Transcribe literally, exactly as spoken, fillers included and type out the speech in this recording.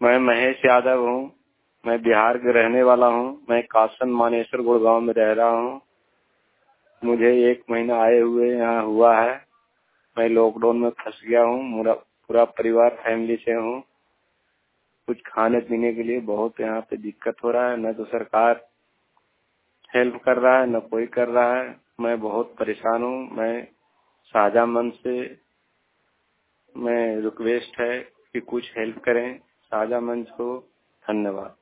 मैं महेश यादव हूँ। मैं बिहार के रहने वाला हूँ। मैं कासन मानेसर गुड़गांव में रह रहा हूँ। मुझे एक महीना आए हुए यहाँ हुआ है। मैं लॉकडाउन में फंस गया हूँ। मेरा पूरा परिवार फैमिली से हूँ। कुछ खाने पीने के लिए बहुत यहाँ पे दिक्कत हो रहा है। न तो सरकार हेल्प कर रहा है, न कोई कर रहा है। मैं बहुत परेशान हूँ। मैं साझा मन से मैं रिक्वेस्ट है कि कुछ हेल्प करें साझा मंच को। धन्यवाद।